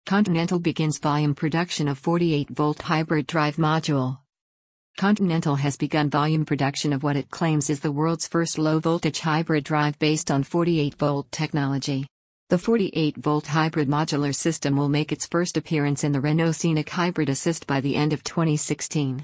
Continental begins volume production of 48-volt hybrid drive module. Continental has begun volume production of what it claims is the world's first low-voltage hybrid drive based on 48-volt technology. The 48-volt hybrid modular system will make its first appearance in the Renault Scenic Hybrid Assist by the end of 2016.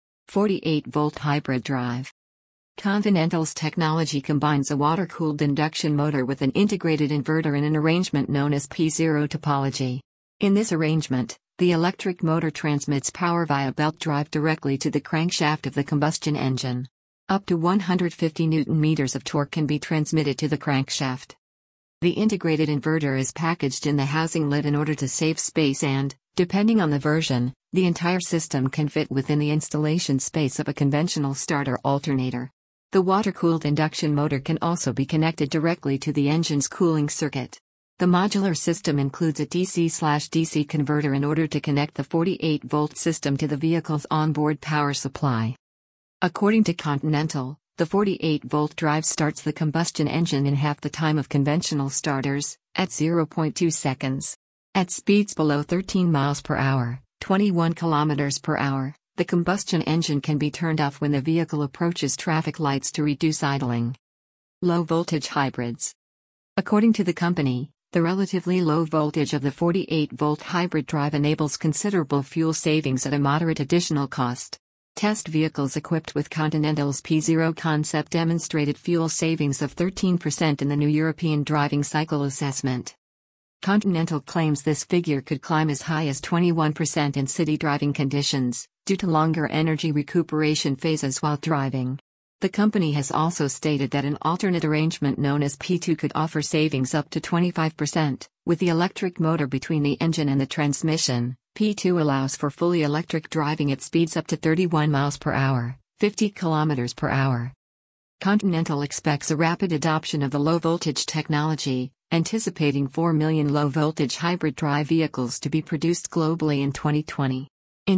48-volt hybrid drive. Continental's technology combines a water-cooled induction motor with an integrated inverter in an arrangement known as P0 topology. In this arrangement, the electric motor transmits power via belt drive directly to the crankshaft of the combustion engine. Up to 150 Nm of torque can be transmitted to the crankshaft. The integrated inverter is packaged in the housing lid in order to save space and, depending on the version, the entire system can fit within the installation space of a conventional starter alternator. The water-cooled induction motor can also be connected directly to the engine's cooling circuit. The modular system includes a DC/DC converter in order to connect the 48-volt system to the vehicle's onboard power supply. According to Continental, the 48-volt drive starts the combustion engine in half the time of conventional starters, at 0.2 seconds. At speeds below 13 miles per hour, 21 kilometers per hour, the combustion engine can be turned off when the vehicle approaches traffic lights to reduce idling. Low-voltage hybrids. According to the company, the relatively low voltage of the 48-volt hybrid drive enables considerable fuel savings at a moderate additional cost. Test vehicles equipped with Continental's P0 concept demonstrated fuel savings of 13% in the new European driving cycle assessment. Continental claims this figure could climb as high as 21% in city driving conditions, due to longer energy recuperation phases while driving. The company has also stated that an alternate arrangement known as P2 could offer savings up to 25%, with the electric motor between the engine and the transmission. P2 allows for fully electric driving at speeds up to 31 miles per hour, 50 kilometers per hour. Continental expects a rapid adoption of the low-voltage technology, anticipating 4 million low-voltage hybrid drive vehicles to be produced globally in 2020. In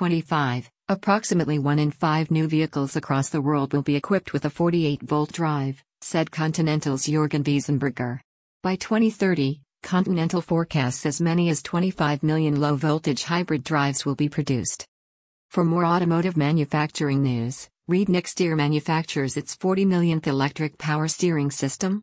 2025, approximately 1 in 5 new vehicles across the world will be equipped with a 48-volt drive, said Continental's Jürgen Wiesenberger. By 2030, Continental forecasts as many as 25 million low-voltage hybrid drives will be produced. For more automotive manufacturing news, read Nexteer manufactures its 40 millionth electric power steering system.